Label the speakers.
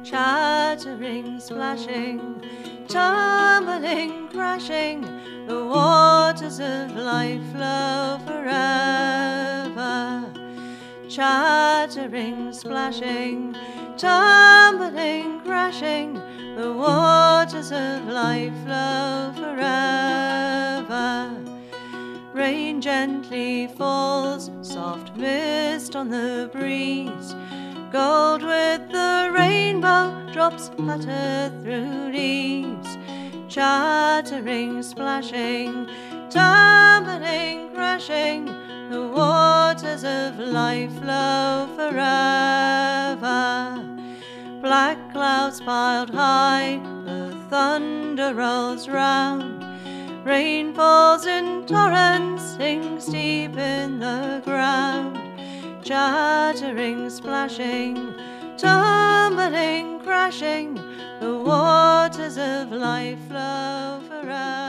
Speaker 1: chattering, splashing, tumbling, crashing, the waters of life flow forever. Chattering, splashing, tumbling, crashing, the waters of life flow forever. Rain gently falls, soft mist on the breeze, gold with the rainbow drops flutter through leaves. Chattering, splashing, tumbling, crashing, the waters of life flow forever. Black clouds piled high, the thunder rolls round, rain falls in torrents, sinks deep in the ground. Chattering, splashing, tumbling, crashing, the waters of life flow forever.